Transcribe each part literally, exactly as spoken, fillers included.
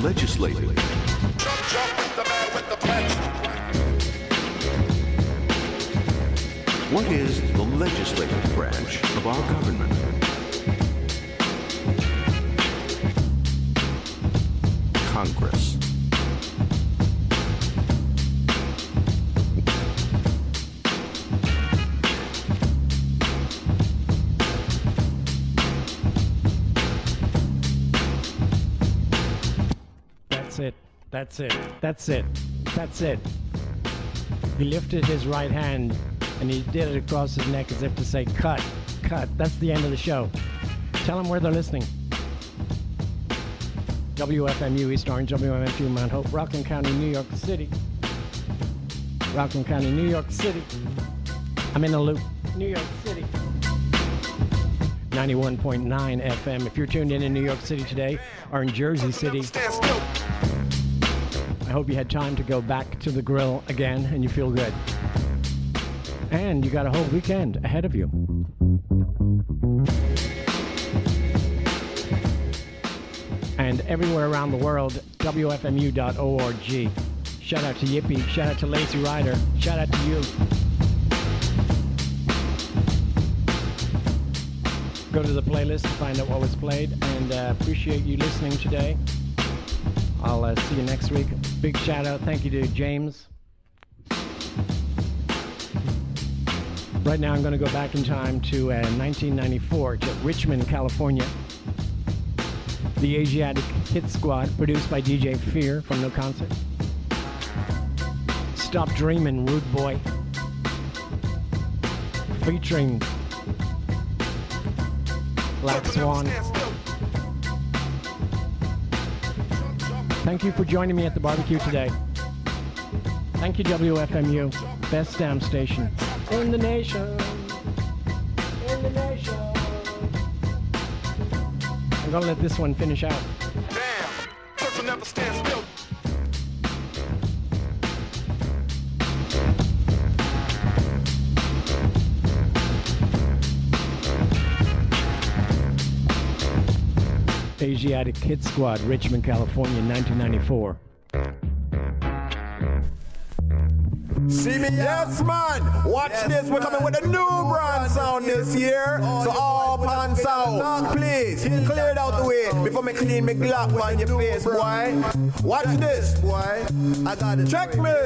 legislative. Jump, jump with the man with the bench. What is the legislative branch of our government? Congress. That's it. That's it. That's it. That's it. He lifted his right hand and he did it across his neck as if to say, cut, cut. That's the end of the show. Tell them where they're listening. W F M U East Orange, W M F U Mount Hope, Rockland County, New York City. Rockland County, New York City. I'm in the loop. New York City. ninety-one point nine F M. If you're tuned in in New York City today or in Jersey City, I hope you had time to go back to the grill again and you feel good. And you got a whole weekend ahead of you. And everywhere around the world, W F M U dot org. Shout out to Yippee, shout out to Lazy Rider, shout out to you. Go to the playlist to find out what was played, and uh, appreciate you listening today. I'll uh, see you next week. Big shout out, thank you to James. Right now I'm going to go back in time to uh, nineteen ninety-four to Richmond, California. The Asiatic Hit Squad, produced by D J Fear from No Concert. Stop Dreamin', Rude Boy. Featuring Black Swan. Thank you for joining me at the barbecue today. Thank you, W F M U. Best damn station in the nation. In the nation. I'm gonna let this one finish out. Damn, church will never stand still. Asiatic Hit Squad, Richmond, California, nineteen ninety-four. See me, yes, man. Watch yes, this. We're coming with a new brand sound this year. So all pan sound, please clear it out the way before me clean me glap on your face, boy. Watch this, boy. I got it. Check me.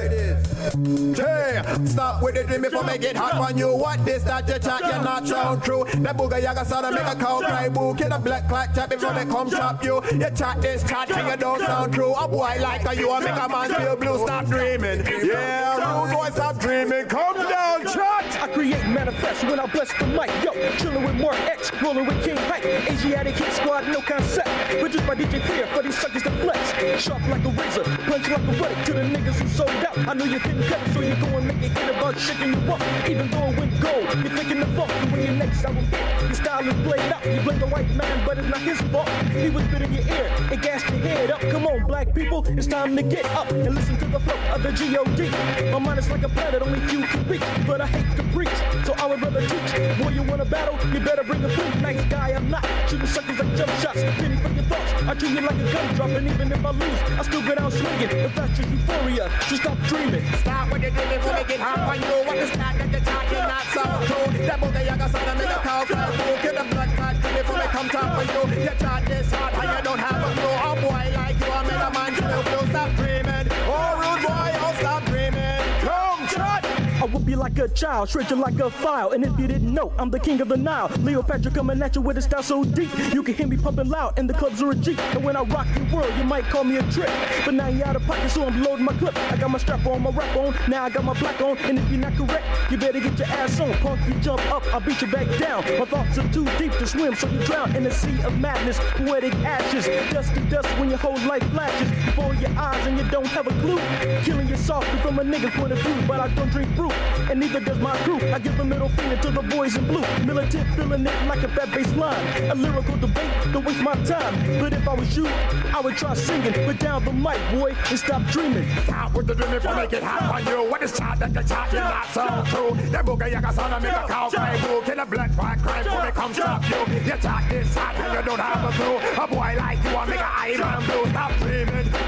Hey, stop with it before me get hot on you. What this that you chat, you not sound true. The booger yaga sound make a cow cry boo. Get a black clock chat before me come chop you. You chat this chat and you don't sound true. A boy like a you, I make a man feel blue. Stop dreaming. Yeah, rude boy, stop dreaming. Come down, chat. I create manifest when I bless the mic. Yo, chillin' with Mark X, rolling with King Hype. Asiatic Hit Squad, no concept. Produced by D J Fear for these suckers to flex. Sharp like a razor, punch like a relic to the niggas who sold out. I know you couldn't cut, so you go and make it get about shaking you up. Even though it went gold, you're thinking the fuck. And when your next album hit, your style is played out. You blame the white man, but it's not his fault. He was spit in your ear, it gassed your head up. Come on, black people, it's time to get up and listen to the flow of the G O D. My mind is like a planet, only few can reach, but I hate to preach, so I would rather teach. Boy, you wanna battle, you better bring a food. Nice guy, I'm not shooting suckers like jump shots. Penny for your thoughts, I treat you like a gun drop, and even if I lose, I still go down swinging. If that's just euphoria, so stop dreaming. Stop with the dreaming before they get hot on you. What is that that you're talking not so true? That booger yaga sound make a cow cry boo. Get the blood clot before they come top for you. You chat this hard and you don't have a clue. A boy like you, I make a man feel blue. Stop dreaming. Oh, rude boy, oh, stop dreaming. Come, chat. I whoop you like a child, shred you like a file. And if you didn't know, I'm the king of the Nile. Cleopatra coming at you with a style so deep. You can hear me pumping loud, and the clubs are a Jeep. And when I rock your world, you might call me a trick. But now you out of pocket, so I'm loading my clip. I got my strap on, my rap on, now I got my black on. And if you're not correct, you better get your ass on. Punk, you jump up, I'll beat you back down. My thoughts are too deep to swim, so you drown in the sea of madness. Poetic ashes, dust to dust when your whole life flashes before your eyes and you don't have a clue. Killing you softly from a nigga's point of view, but I don't drink brew. And neither does my crew. I give a middle finger to the boys in blue. Militant, feeling it like a fat bass line. A lyrical debate, don't waste my time. But if I was you, I would try singing. But down the mic, boy, and stop dreaming. Stop with the dreaming for make it hot on you. What is chat that you chat, you're not so true. The booger yaga sound make a cow cry boo. Kill a black black crime before they come stop you. You chat this hot and you don't have a clue. A boy like you, I make a eye man blue. Stop dreaming.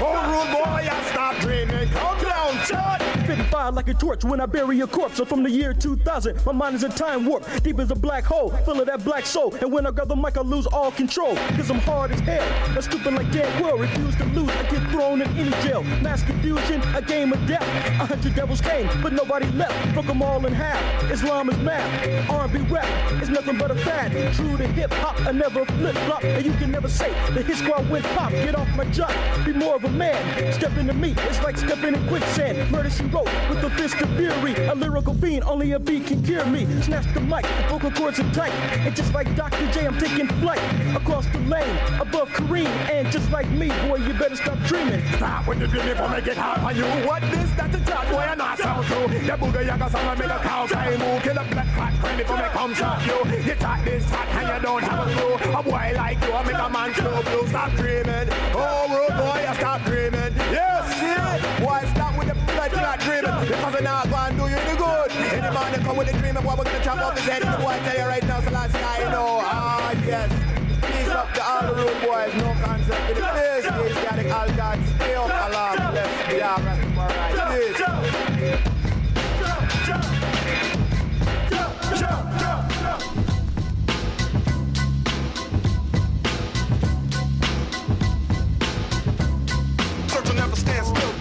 Oh, rude boy, I stop dreaming. Come down, shut. Spitting fire like a torch when I bury a corpse. So from the year two thousand, my mind is a time warp, deep as a black hole, full of that black soul. And when I grab the mic, I lose all control, cause I'm hard as hell. I'm stupid like Dan Quayle, refuse to lose. I get thrown in any jail. Mass confusion, a game of death. A hundred devils came, but nobody left. Broke them all in half. Islam is math. R and B rap is nothing but a fad. True to hip hop, I never flip flop. And you can never say the hit squad went pop. Get off my jock, be more of a man. Step into me, it's like stepping in quicksand. Murder she wrote with a fist of fury. A lyrical fiend, only a beat can cure me. Snatch the mic, vocal cords are tight. And just like Doctor J, I'm taking flight across the lane, above Kareem. And just like me, boy, you better stop dreaming. Stop when you dream before I get hard on you. What this, that, the chat, boy, I'm not sound true. The booger yaga song, I make a cow time move. Kill a black cat, crane before me come shot you. You talk this talk and you don't have a clue. A boy like you, I make a man slow blue. Stop dreaming. Oh, rude boy, I stop dreaming. Yes, see? Why stop with the blood clot dreaming? Because I'm not going to do you any good. Any man that come with the dreaming, boy, we're going to chop off his head. The boy tell you right now, so last guy, you know. Ah, yes. Peace up to all the rude boys. No concept in the place. Peace, Yannick, all God. Stay up, Allah. Bless the yard, rest of my right. Peace. Jump, jump, jump, jump, jump, jump. Church never stands still.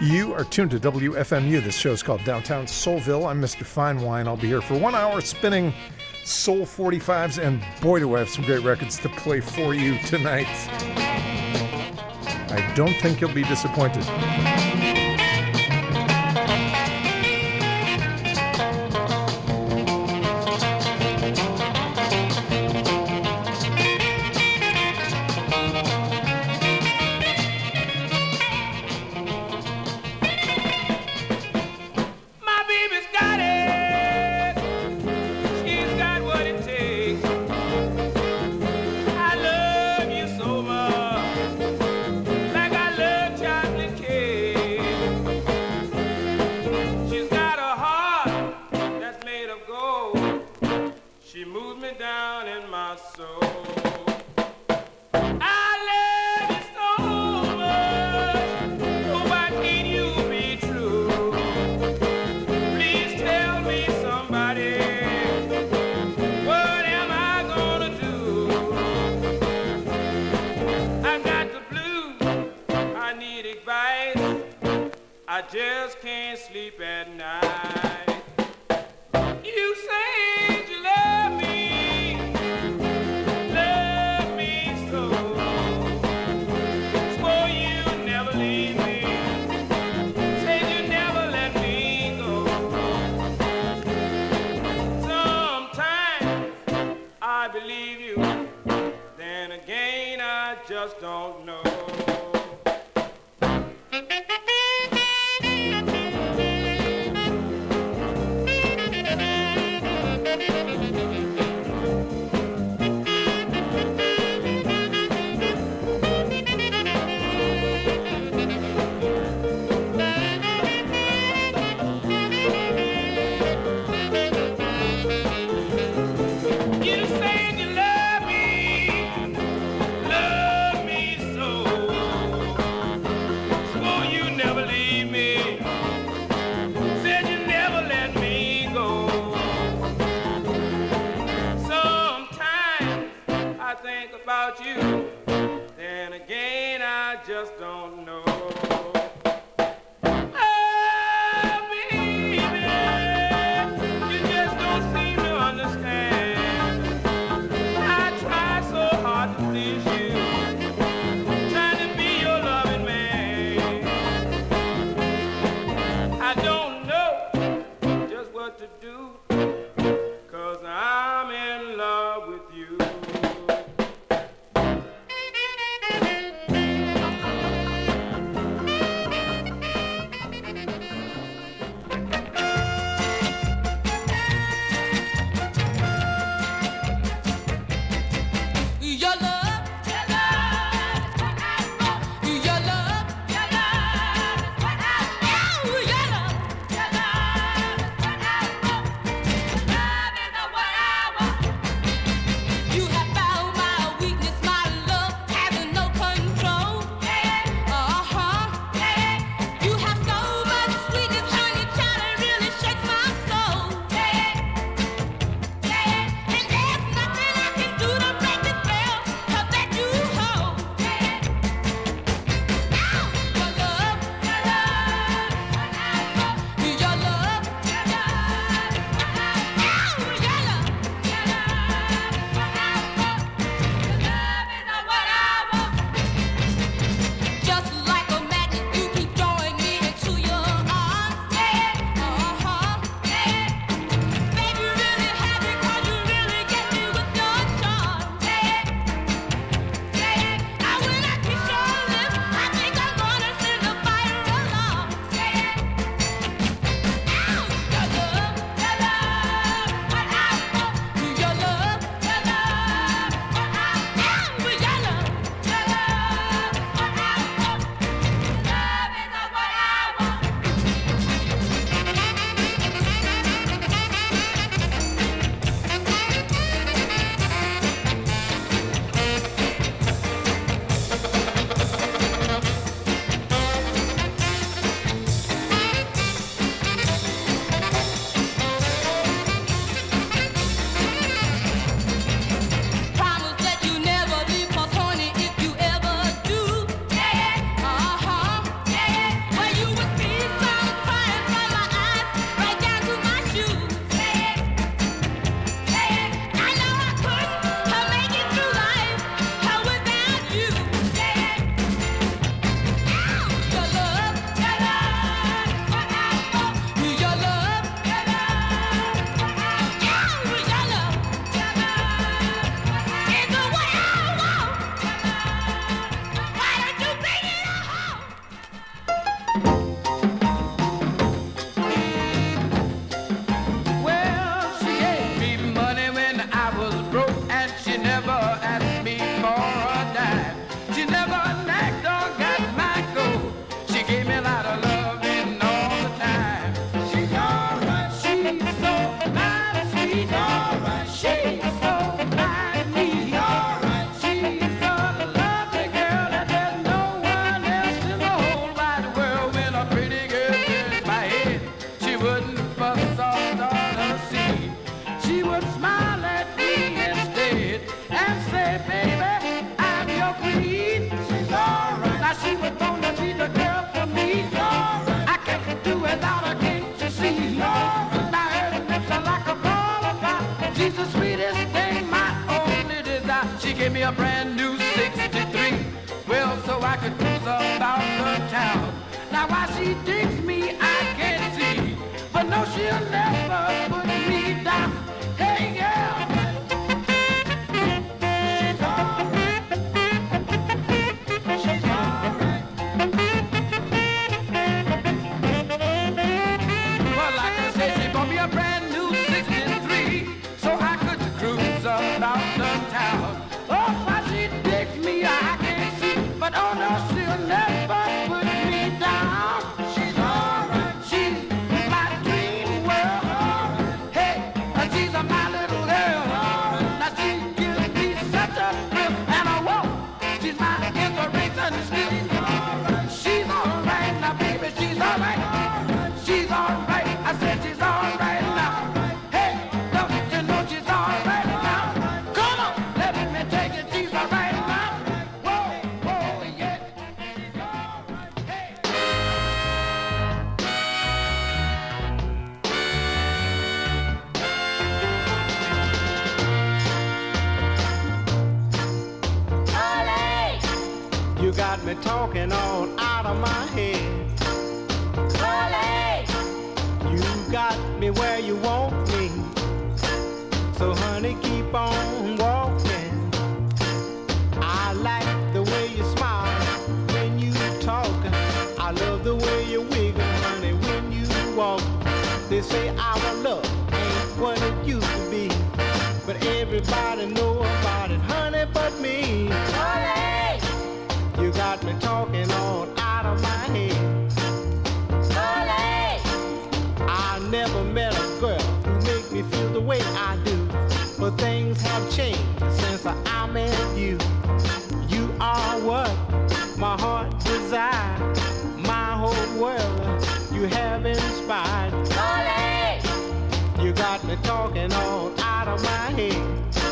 You are tuned to W F M U. This show is called Downtown Soulville. I'm Mister Fine Wine. I'll be here for one hour spinning Soul forty-fives, and boy, do I have some great records to play for you tonight. I don't think you'll be disappointed. You say you love me, love me so. why she digs me, I can't see. But no, she'll never put me down. Hey, girl. She's alright. She's alright. Well, like I said, she bought me a brand new sixty-three, so I could cruise about the town. Oh, why she digs me, I can't see. But oh no, she'll never put me down. She's alright. She's my dream world. Hey, she's my little girl. Now she gives me such a thrill and a whoa. She's my inspiration still. She's alright now, baby. She's alright. She's alright. I said she's alright now. Hey, don't you know she's alright now? Come on, let me take it. She's alright now. Whoa, whoa, yeah. She's alright. Hey. You got me talking on out of my head. You got me where you want me. So honey, keep on walking. I like the way you smile when you talk. I love the way you wiggle, honey, when you walk. They say our love ain't what it used to be, but everybody know about it, honey, but me. You got me talking on out of my head. I never met a girl who make me feel the way I do, but things have changed since I met you. You are what my heart desires, my whole world you have inspired. You got me talking on out of my head.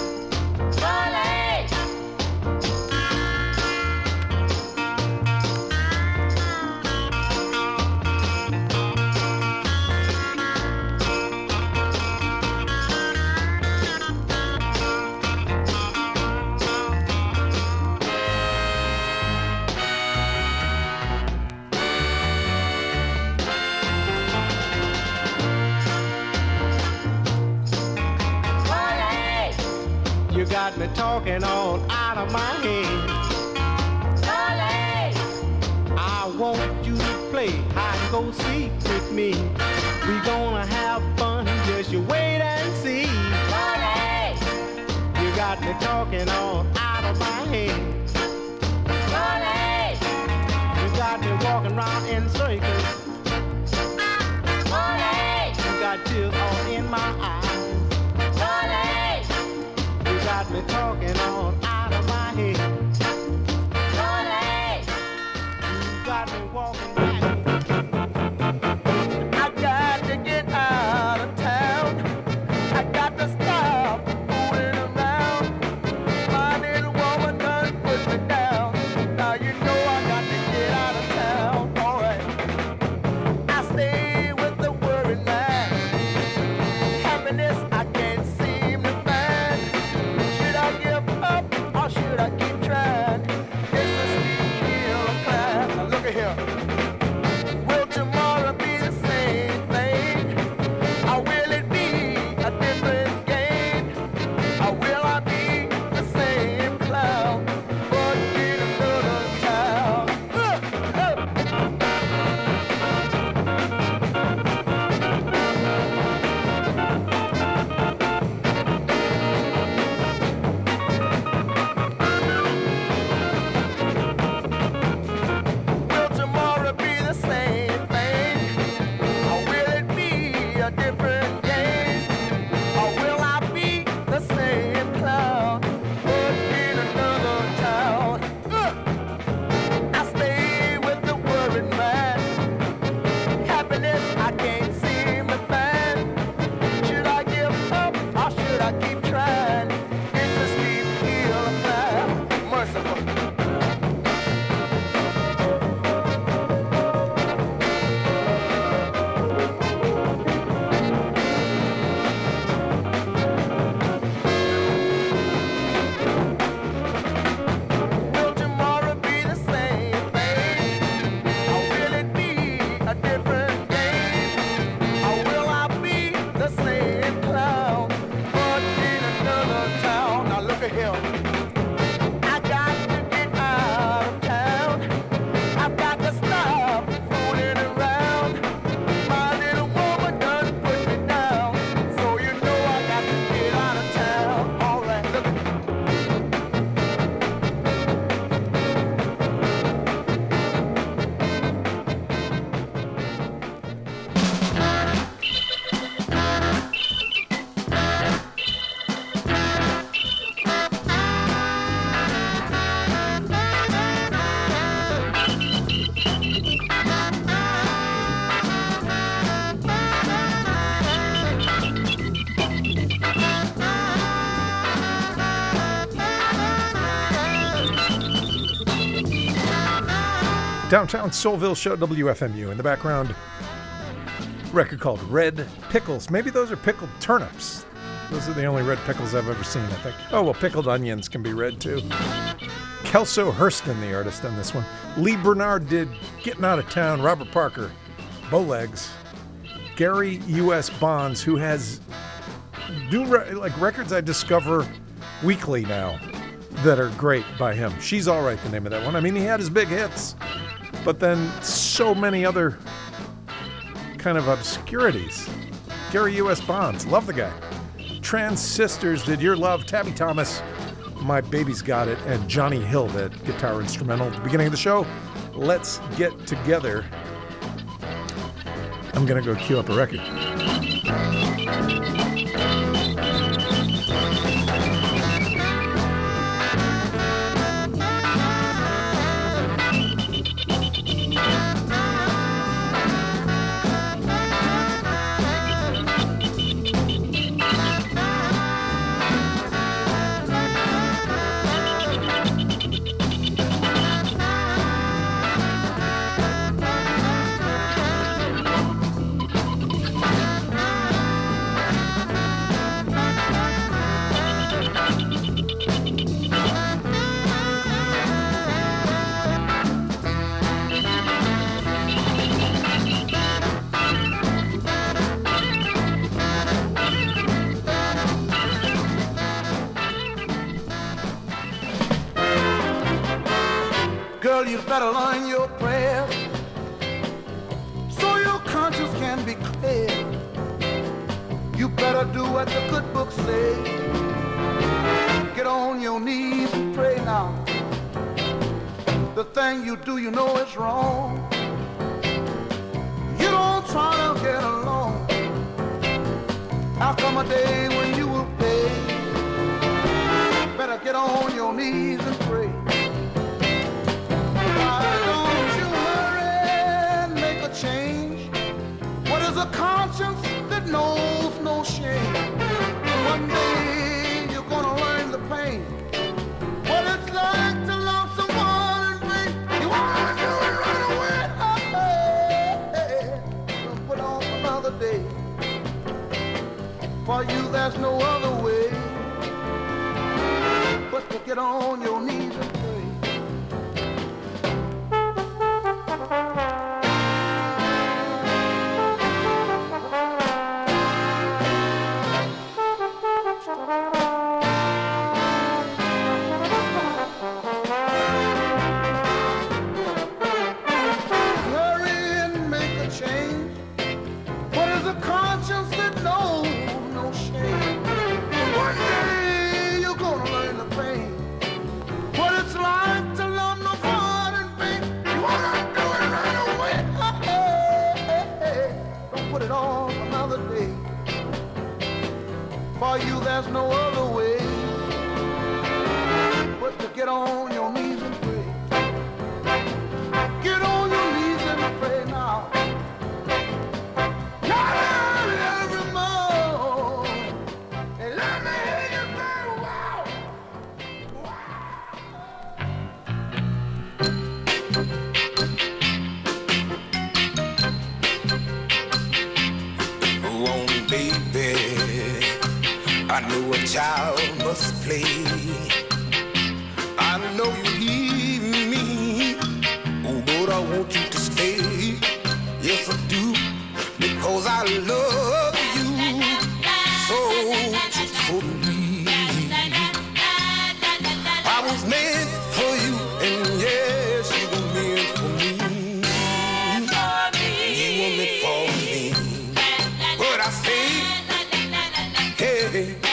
You got me talking on out of my head. I want you to play hide and go seek with me. We gonna have fun, just you wait and see. You got me talking on out of my head. You got me walking around in circles. You got tears all in my eyes. You got me talking on out of my head. You got me walking back. I got to get out of town. I got to stop fooling around. My little woman done put me down. Now you know I got to get out of town. Alright. I stay with the worried man. Happiness I can't seem to find. Should I give up or should I keep trying? It's a steep hill to climb. Now look at here. Downtown Soulville Show, W F M U. In the background, record called Red Pickles. Maybe those are pickled turnips. Those are the only red pickles I've ever seen, I think. Oh, well, pickled onions can be red, too. Kelso Hurston, the artist on this one. Lee Bernard did Getting Out of Town. Robert Parker, Bowlegs. Gary U S. Bonds, who has new re- like records I discover weekly now that are great by him. She's All Right, the name of that one. I mean, he had his big hits, but then so many other kind of obscurities. Gary U S. Bonds, love the guy. Trans Sisters did Your Love. Tabby Thomas, My Baby's Got It, and Johnny Hill, that guitar instrumental at the beginning of the show. Let's Get Together. I'm gonna go cue up a record. Girl, you better learn your prayers so your conscience can be clear. You better do what the good book says. Get on your knees and pray now. The thing you do, you know it's wrong. You don't try to get along. How come a day when you will pay? Better get on your knees and pray. Change. What is a conscience that knows no shame? One day you're gonna learn the pain. What it's like to love someone and think you wanna do it right away. Hey, hey, don't put off another day. For you there's no other way but to get on your knees and pray. For you there's no other way but to get on your knees and pray. Get on your knees and pray now. Not early every morning. And let me hear you say, wow. Wow. Oh, baby, I know a child must play. I know you need me, oh, but I want you to stay. Yes, I do, because I love you so truthfully. I was meant for you, and yes, you were meant for me. You were meant for me, but I say, hey,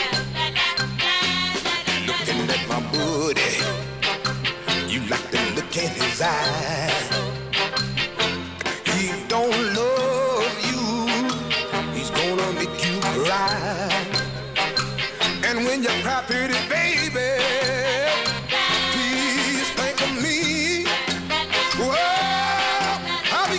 looking at my buddy, you like the look in his eye. He don't love you, he's gonna make you cry. And when you cry, pretty baby, please think of me. Well, I'll be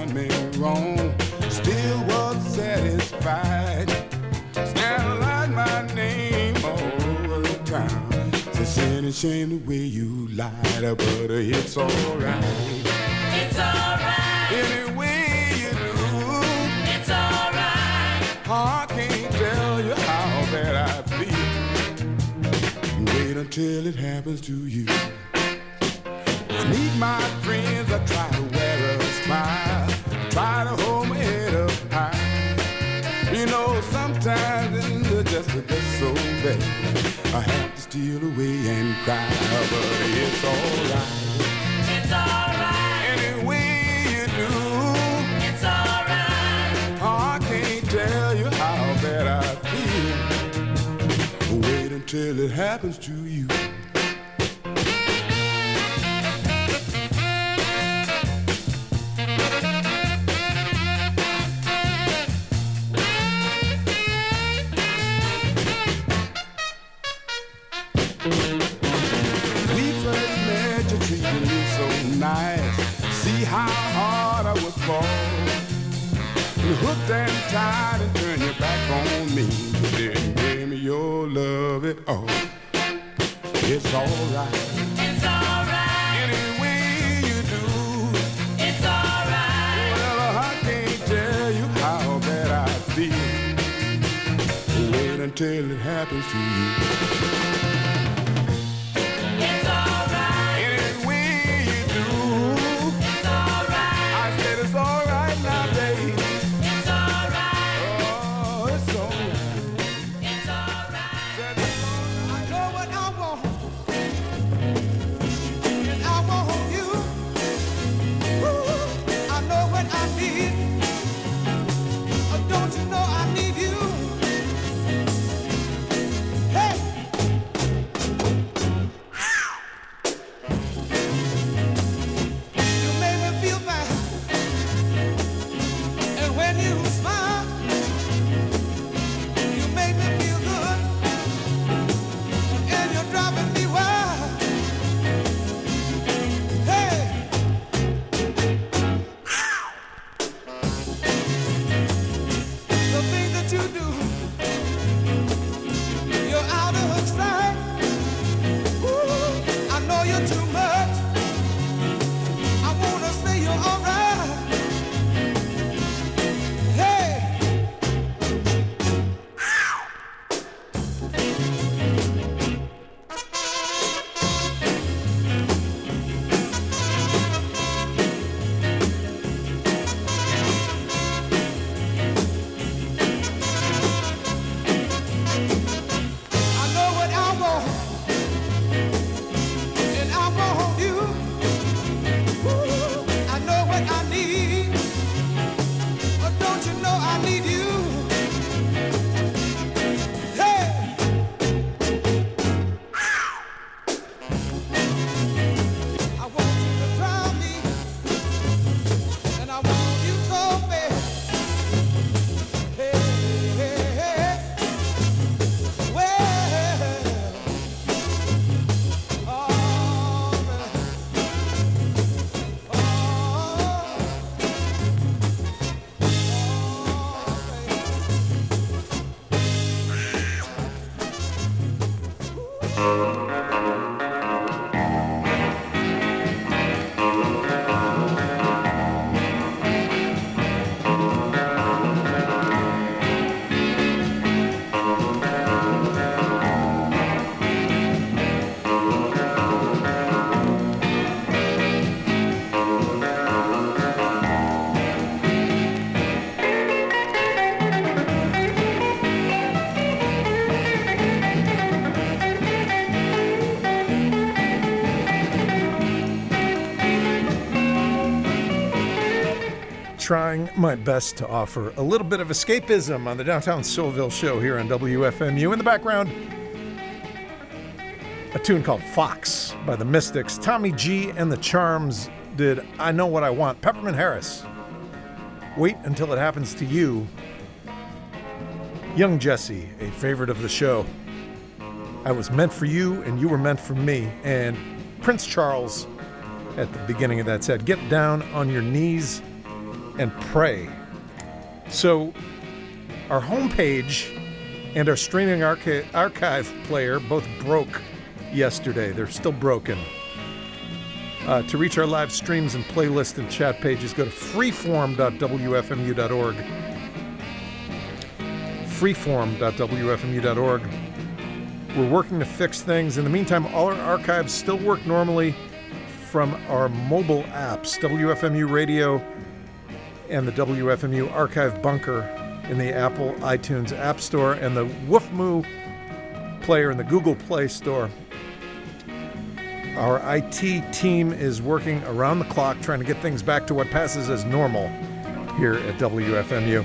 done me wrong, still was satisfied. Scandalize my name all over the town. It's a shame the way you lied, but it's alright. It's alright. Any way you do, It's alright. I can't tell you how bad I feel. Wait until it happens to you. Meet my friends, I try to wear a smile, try to hold my head up high. You know, sometimes it's just, just so bad. I have to steal away and cry, but it's alright. It's alright. Any way you do, It's alright. I can't tell you how bad I feel. Wait until it happens to you. We first met, you treated me so nice. See how hard I was falling. You hooked and tied and turned your back on me. You didn't give me your love at all. It's alright. It's alright. Any way you do, It's alright. well, I can't tell you how bad I feel. Wait until it happens to you. It's alright. Any way you do, It's alright. I said it's alright now, baby. It's alright. Oh, it's alright. It's alright. I know what I want, and I want you. Ooh, I know what I need. Oh, don't you know I need you? Hey. You make me feel fine, and when you smile, you make me feel good, and you're driving me wild. Hey, the things that you do, you're out of sight. Ooh, I know you're too much. I wanna say you're alright. Hey. I know what I want, and I want you. Ooh, I know what I need. Oh, don't you know I need you? Hey. I want you to try me, and I want you so bad. Hey, hey, hey. Well, all right. Trying my best to offer a little bit of escapism on the Downtown Soulville show here on W F M U. In the background, a tune called Fox by the Mystics. Tommy G and the Charms did I Know What I Want. Peppermint Harris, Wait Until It Happens to You. Young Jesse, a favorite of the show. I Was Meant for You and You Were Meant for Me. And Prince Charles at the beginning of that said, Get Down on Your Knees and pray. So our homepage and our streaming archi- archive player both broke yesterday. They're still broken. Uh, to reach our live streams and playlist and chat pages, go to freeform dot w f m u dot org. freeform dot w f m u dot org. We're working to fix things. In the meantime, all our archives still work normally from our mobile apps, W F M U Radio and the W F M U Archive Bunker in the Apple iTunes App Store and the Woofmoo player in the Google Play Store. Our I T team is working around the clock trying to get things back to what passes as normal here at W F M U.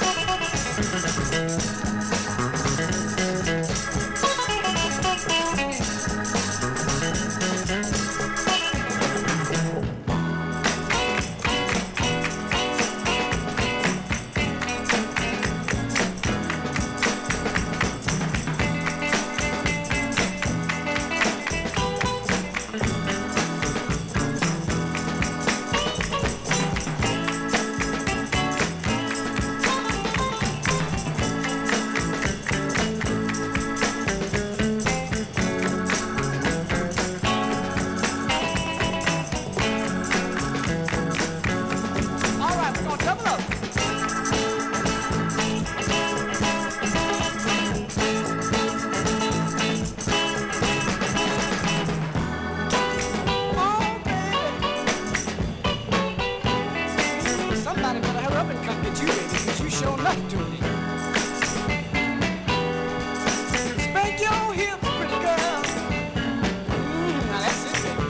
Thank you. show enough to it. Spank your hips, pretty girl. Mm, now that's it, baby.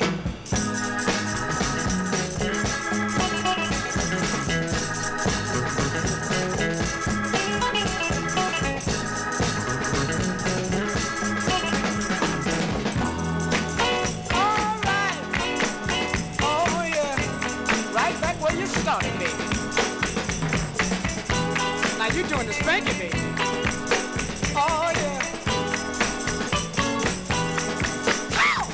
All right. Oh, yeah. Right back where you started, baby. Now you doing the spanking, baby. Oh, yeah. Ow!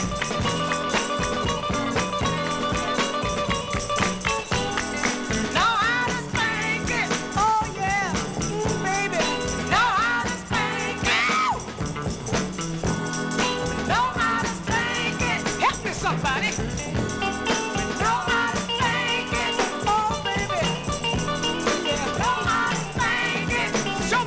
Know how to spank it. Oh, yeah. Mm, baby. Know how to spank it. Ow! Know how to spank it. Help me, somebody. Know how to spank it. Oh, baby. Yeah. Know how to spank it. Show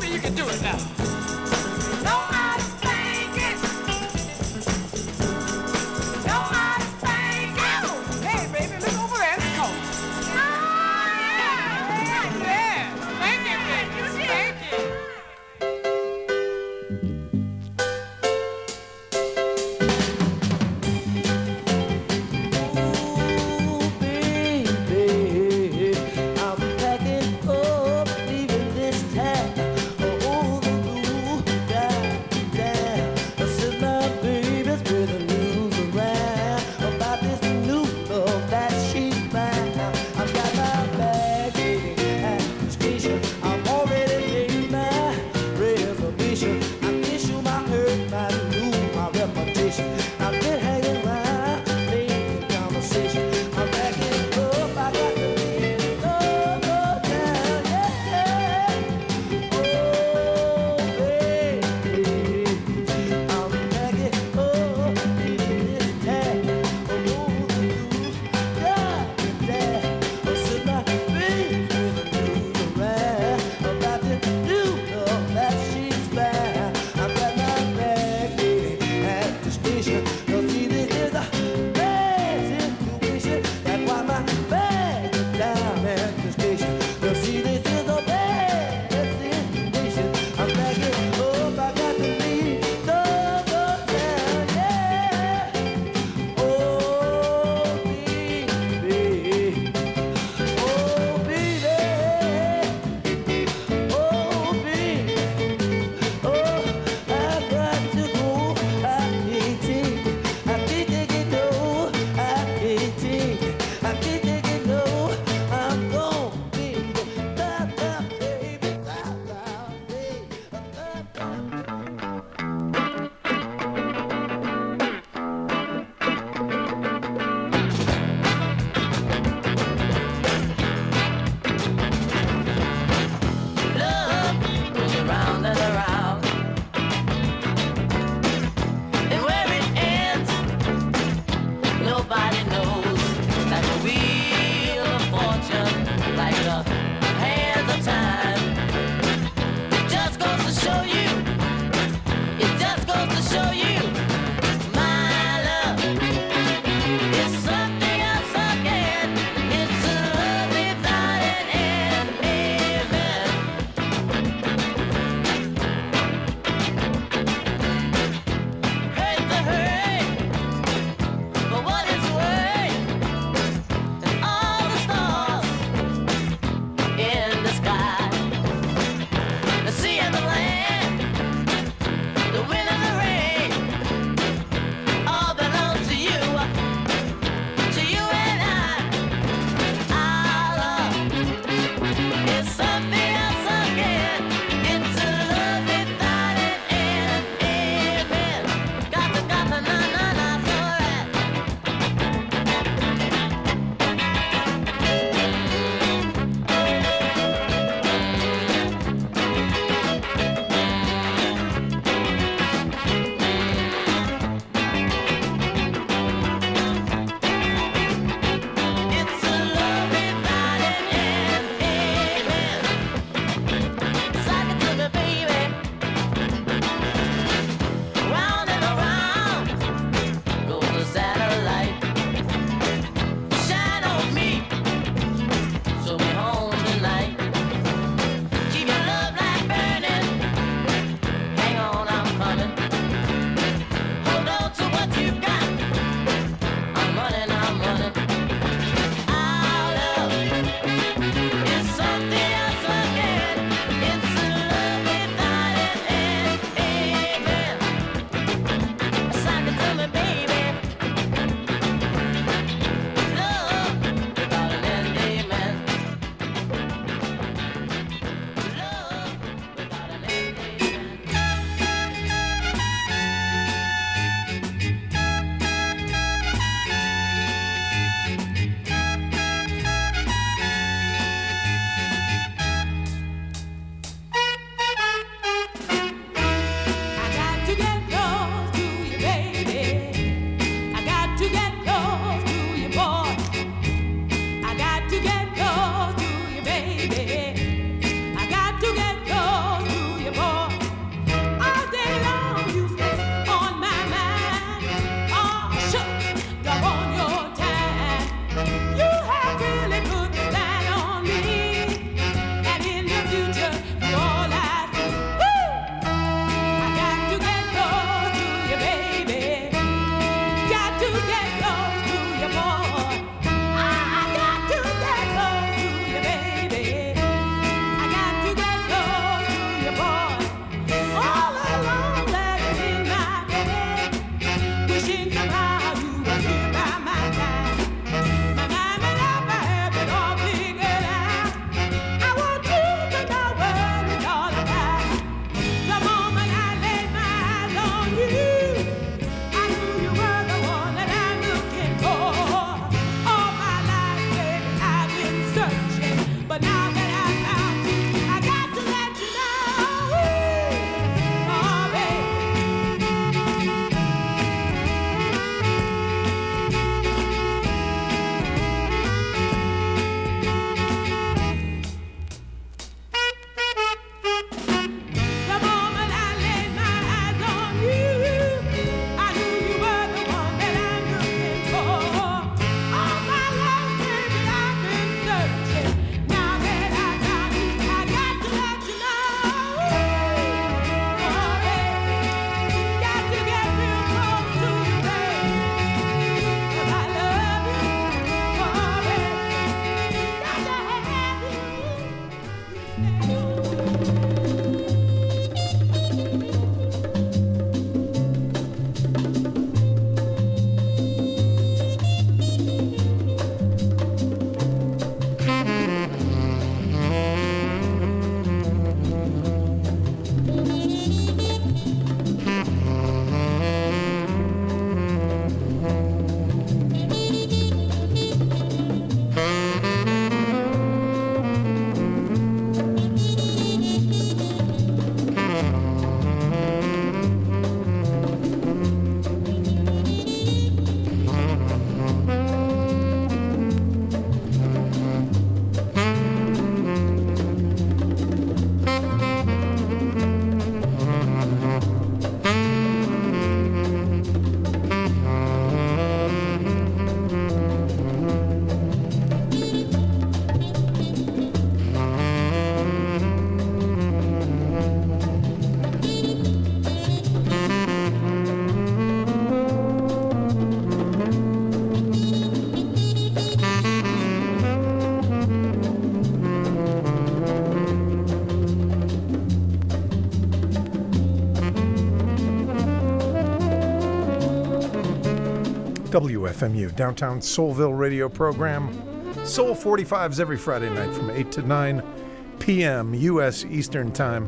W F M U, Downtown Soulville radio program. Soul forty-fives every Friday night from eight to nine p.m. U S Eastern Time.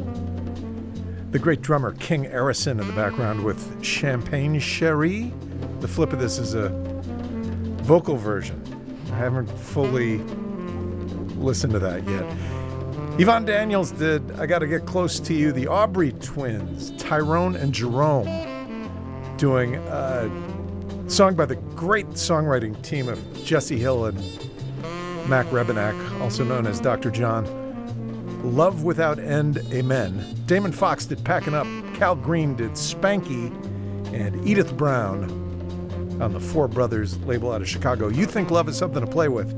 The great drummer King Arison in the background with Champagne Cherie. The flip of this is a vocal version. I haven't fully listened to that yet. Yvonne Daniels did I Gotta Get Close to You. The Aubrey twins, Tyrone and Jerome, doing a song by the great songwriting team of Jesse Hill and Mac Rebenak, also known as Doctor John. Love Without End, Amen. Damon Fox did Packing Up. Cal Green did Spanky. And Edith Brown on the Four Brothers label out of Chicago. You Think Love Is Something to Play With.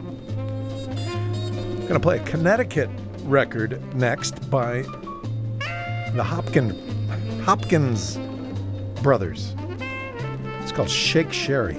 I'm going to play a Connecticut record next by the Hopkins, Hopkins brothers. It's called Shake Sherry.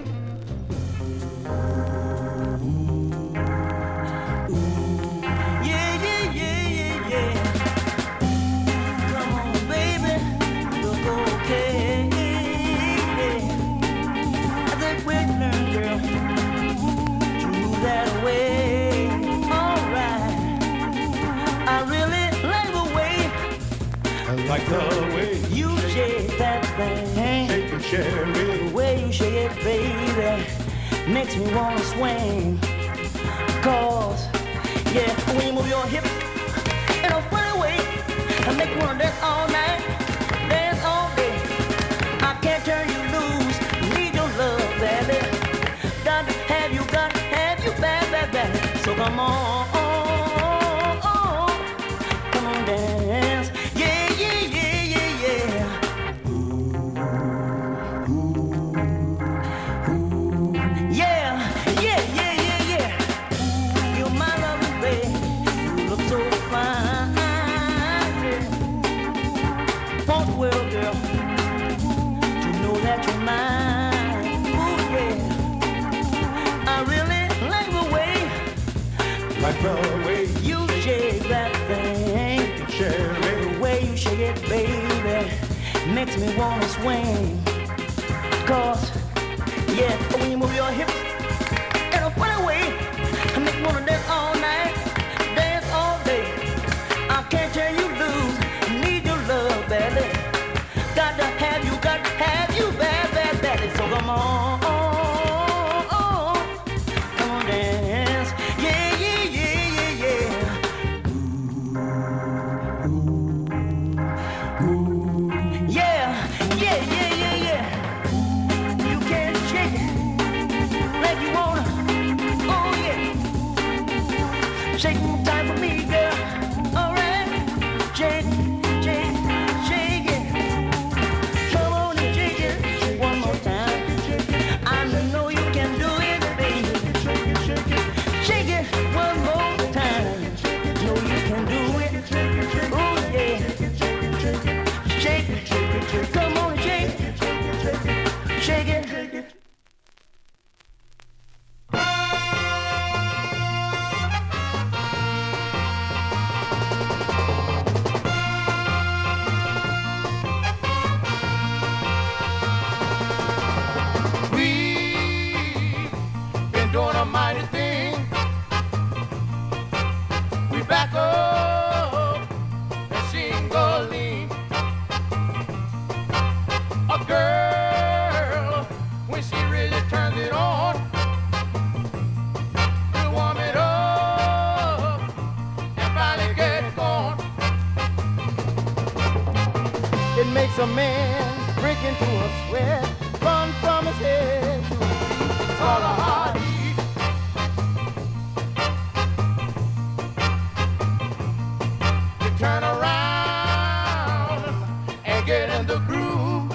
Like the way you shake that thing, shake and share it. The way you shake it, baby, makes me wanna swing. Cause, yeah, when you move your hips in a funny way, I make you wanna dance all night, dance all day. I can't turn you loose, need your love, baby. Got to have you, got to have you, bad, bad, bad. So come on, come on, dance. Like the way you shake that thing, share it. The way you shake it, baby, makes me wanna swing. Cause, yeah, when you move your hips in a funny way, I make me wanna dance all night, dance all day. I can't turn you loose, need your love, baby. Got to have you, got to have you, bad, bad, badly. So come on. Like makes a man break into a sweat, run from his head to his feet. It's all a heartbeat. You turn around and get in the groove.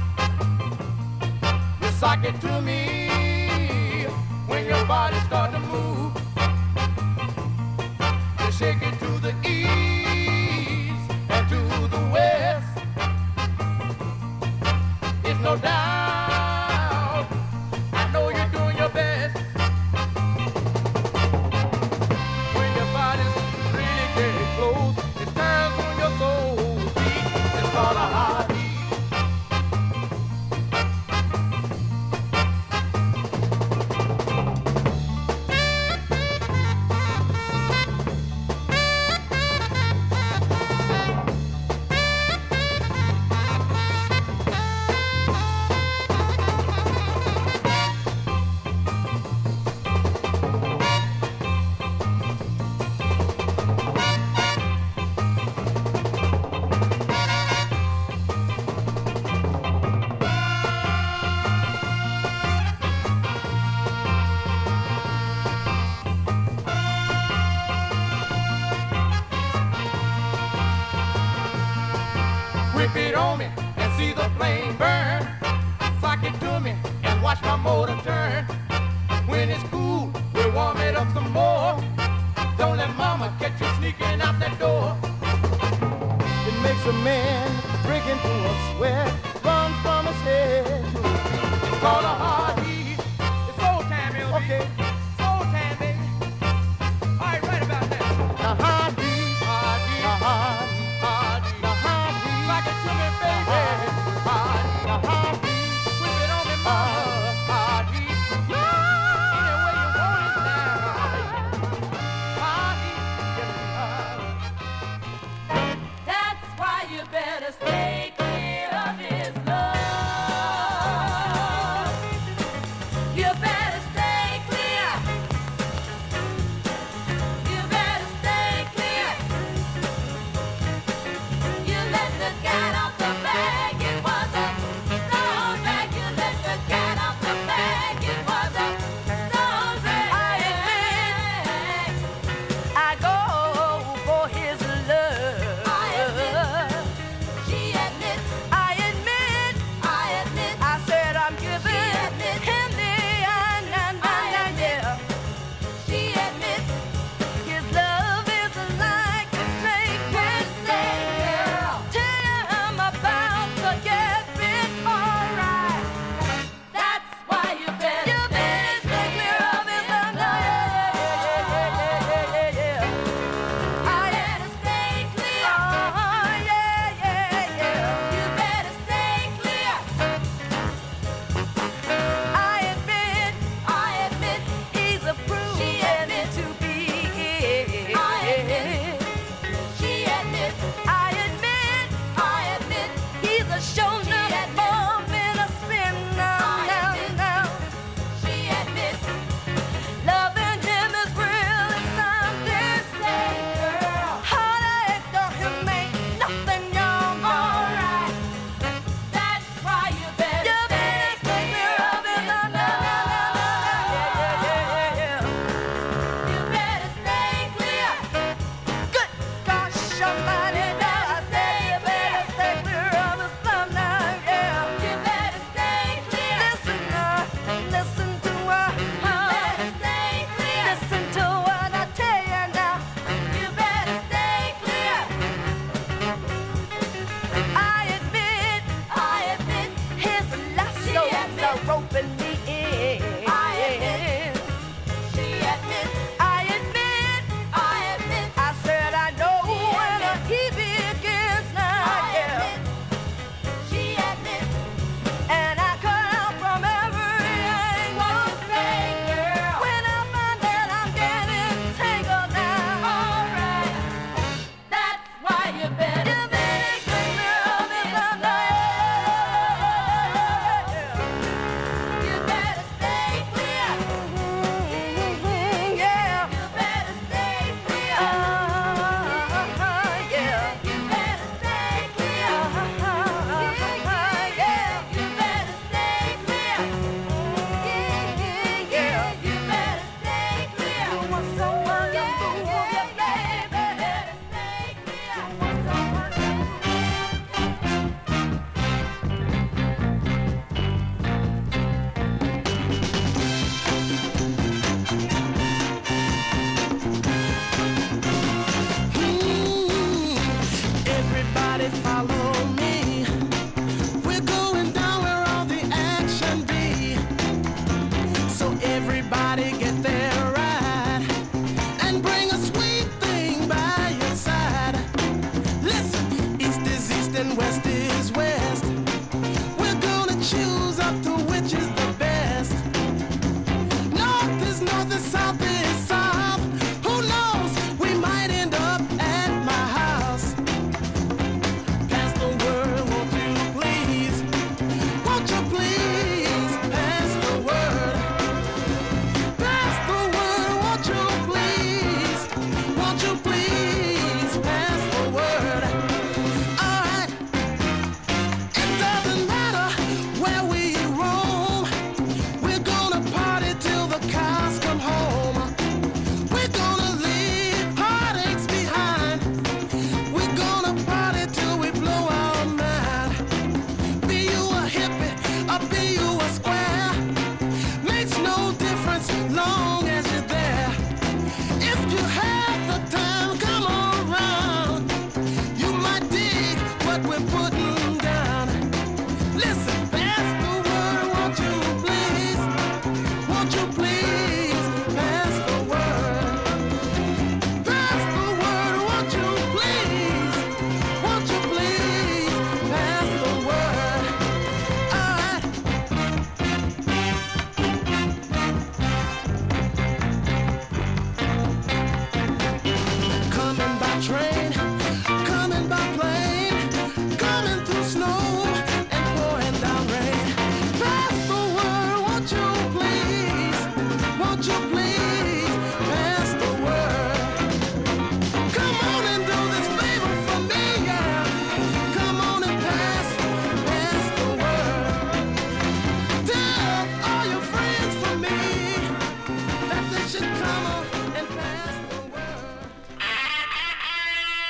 You sock it to me when your body start to move. You shake it to the east and to the west. It's no doubt, I know you're doing your best. When your body's really getting close, it turns on your soul beat. It's called a heartbeat. Whip it on me and see the flame burn. Sock it to me and watch my motor turn. When it's cool, we'll warm it up some more. Don't let mama catch you sneaking out that door. It makes a man break into a sweat, run from his head to his feet. It's called a heartbeat. It's soul time, L B. Okay. Soul time, baby. All right, right about that. The heartbeat, heartbeat, the heartbeat, heartbeat, the heartbeat. Like it to me, baby. Heartbeat, the heartbeat. Whip it on me, mama. Heartbeat. Yeah. Any way you want it now. Heartbeat, yeah, heartbeat. That's why you better stay clear of his love. You better stay clear. You better stay clear. You let the cat out the bag. It was a stone bag. You let the cat out the bag. It was a stone bag. I go for his love. She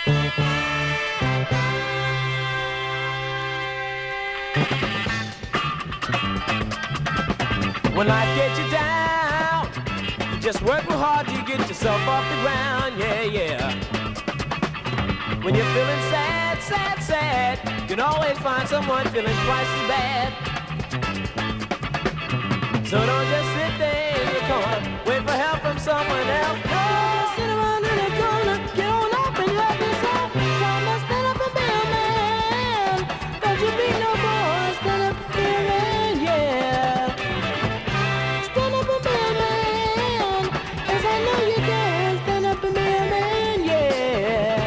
When life gets you down, you just work real hard to get yourself off the ground, yeah, yeah. When you're feeling sad, sad, sad, you can always find someone feeling twice as bad. So don't just sit there in your corner, wait for help from someone else. No, sit around in the corner, get on up and help yourself. Come on, stand up and be a man. Don't you be no boy, stand up and be a man, yeah. Stand up and be a man, as I know you can. Stand up and be a man, yeah.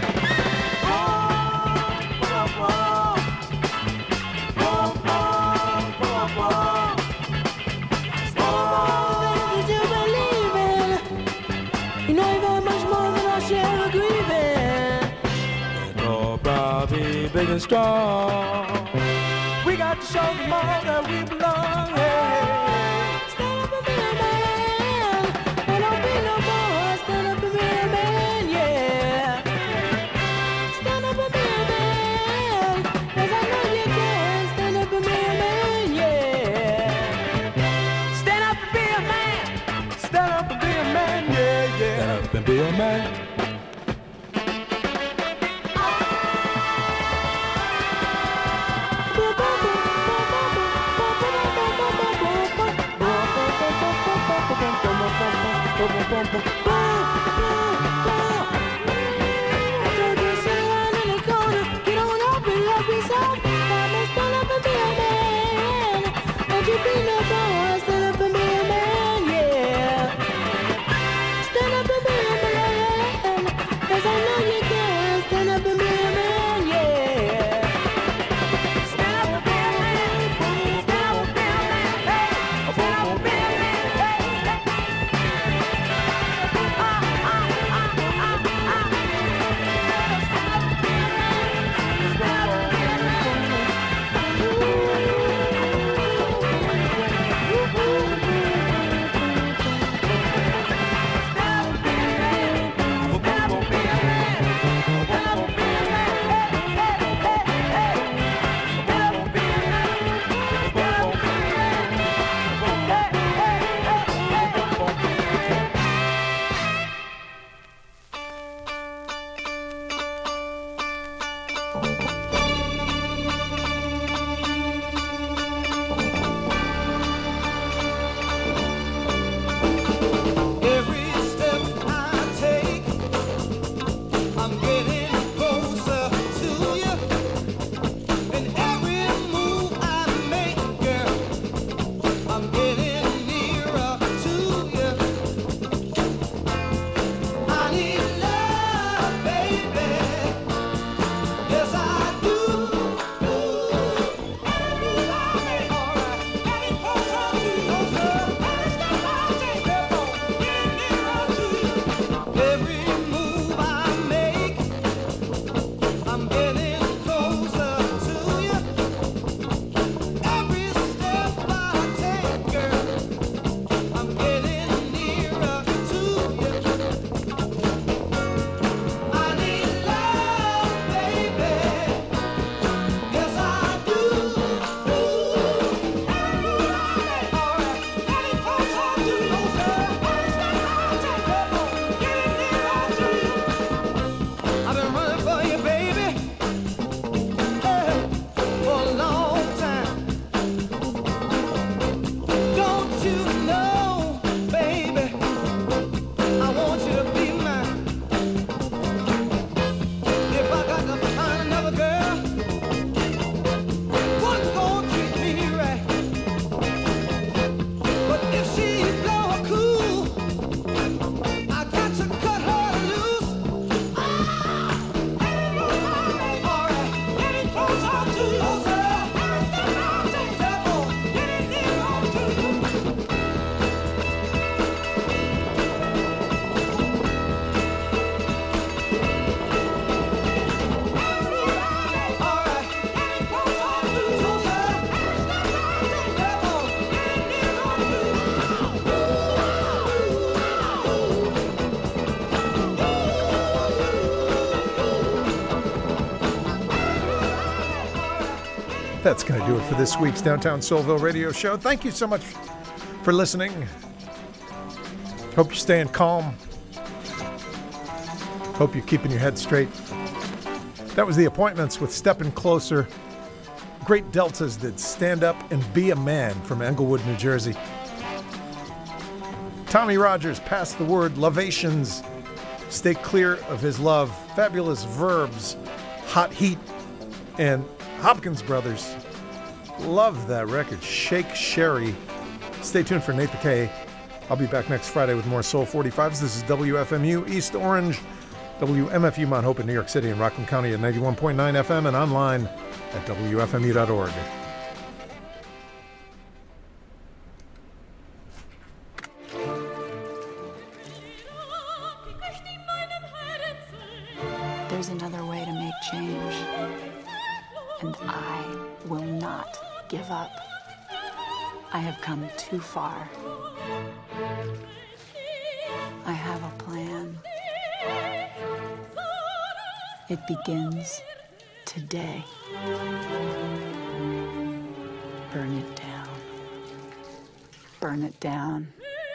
You know you got much more than our share of grieving. And all proud, be big and strong. We got to show them all that we belong. Hey, stand up and be a man. And don't be no boy. Stand up and be a man, yeah. Stand up and be a man. 'Cause I know you can. Stand up and be a man, yeah. Stand up and be a man. Stand up and be a man, yeah, yeah. Stand up and be a man. Don't just sit around in the corner, get on up and help yourself. Come and stand up and be a man. Don't you be no boy, stand up and be a man, yeah. Stand up and be a man, 'cause I know you can. Stand up and be a man, yeah. Stand up and be a man, stand up and be a man, hey. Stand up and be a man, hey. Ah, ah, ah. That's going to do it for this week's Downtown Soulville radio show. Thank you so much for listening. Hope you're staying calm. Hope you're keeping your head straight. That was The Appointments with Steppin' Closer. Great Deltas did Stand Up and Be a Man from Englewood, New Jersey. Tommy Rogers, Pass the Word, Lovations, Stay Clear of His Love, Fabulous Verbs, Hot Heat, and Hopkins Brothers. Love that record. Shake Sherry. Stay tuned for Nate the K. I'll be back next Friday with more Soul forty-fives. This is W F M U East Orange, W M F U Mount Hope in New York City and Rockland County at ninety-one point nine F M and online at W F M U dot org. There's another way to make change, and I will not give up. I have come too far. I have a plan. It begins today. Burn it down. Burn it down.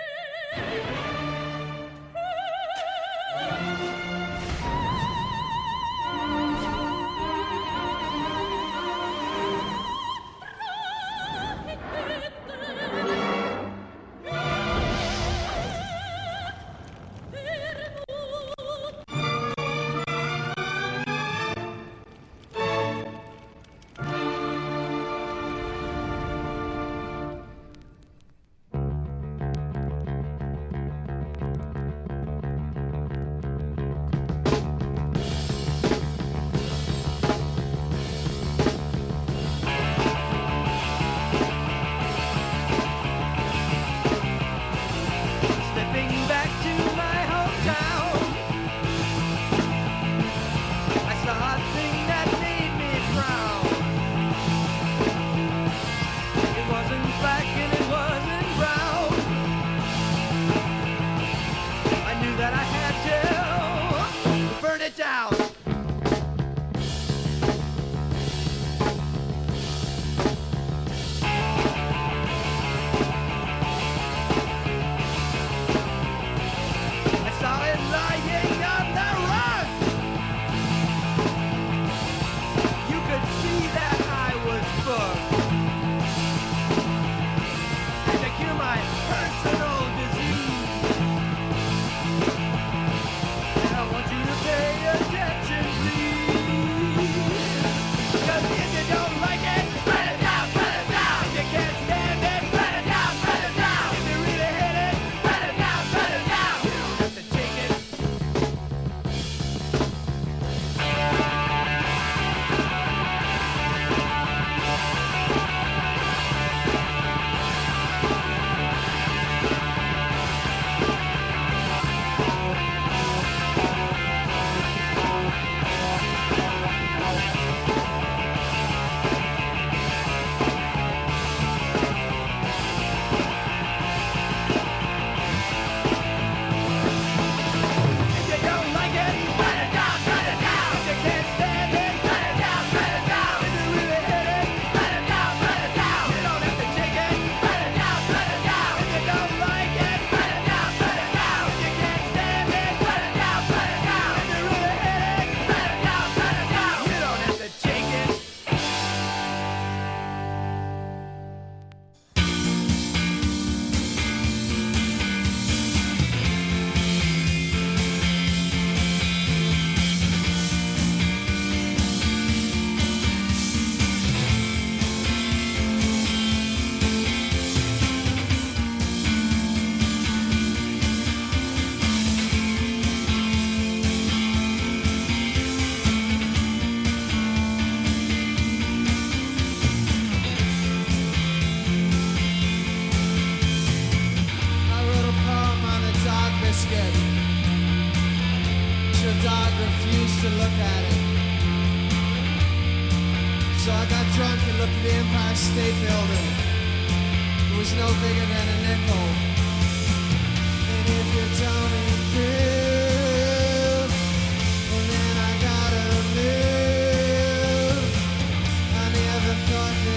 refused to look at it. So I got drunk and looked at the Empire State Building. It was no bigger than a nickel. And if you don't improve, well then I gotta move. I never thought that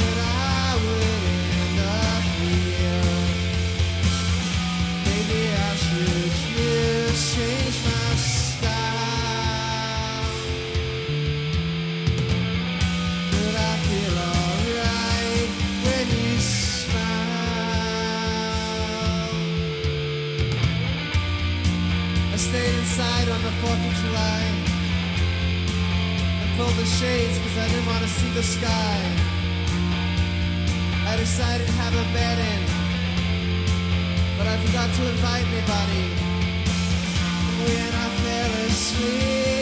fourth of July. I pulled the shades because I didn't want to see the sky. I decided to have a bed in, but I forgot to invite anybody. When I fell asleep,